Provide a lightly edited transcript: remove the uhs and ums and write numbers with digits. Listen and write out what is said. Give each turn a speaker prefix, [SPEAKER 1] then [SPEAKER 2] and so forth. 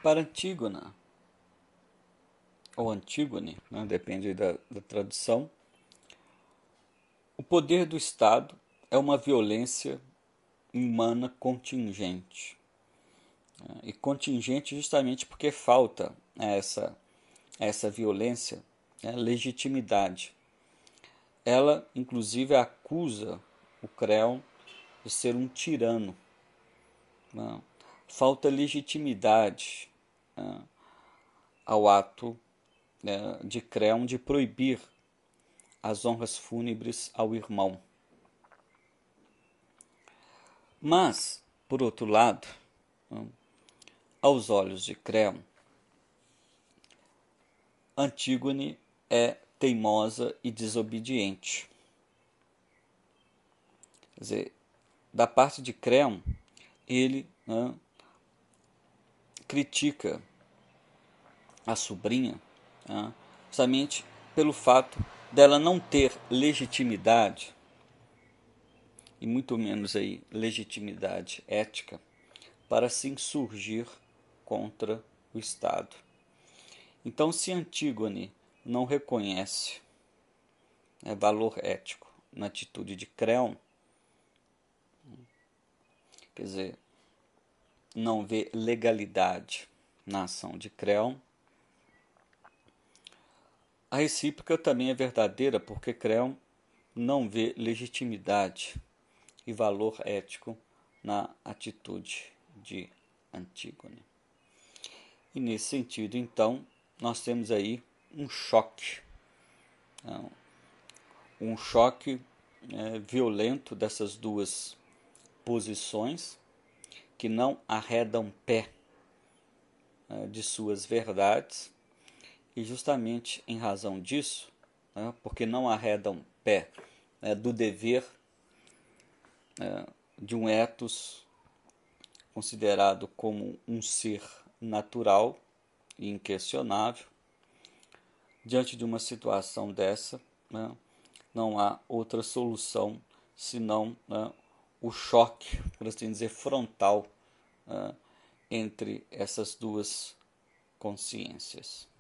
[SPEAKER 1] Para Antígona, ou Antígone, né, depende da tradução, o poder do Estado é uma violência humana contingente. E contingente justamente porque falta a essa violência, né, legitimidade. Ela, inclusive, acusa o Creon de ser um tirano. Né? Falta legitimidade, né, ao ato, né, de Creon de proibir as honras fúnebres ao irmão. Mas, por outro lado, né, aos olhos de Creon, Antígone é teimosa e desobediente. Quer dizer, da parte de Creon, ele, né, critica a sobrinha, né, justamente pelo fato dela não ter legitimidade, e muito menos aí legitimidade ética, para se insurgir contra o Estado. Então, se Antígone não reconhece, né, valor ético na atitude de Creon, quer dizer, não vê legalidade na ação de Creon, a recíproca também é verdadeira, porque Creon não vê legitimidade e valor ético na atitude de Antígone. E nesse sentido, então, nós temos aí um choque, um choque violento dessas duas posições que não arredam pé de suas verdades, e justamente em razão disso, né, porque não arredam pé do dever de um ethos considerado como um ser natural e inquestionável, diante de uma situação dessa, né, não há outra solução senão, né, o choque, por assim dizer, frontal, entre essas duas consciências.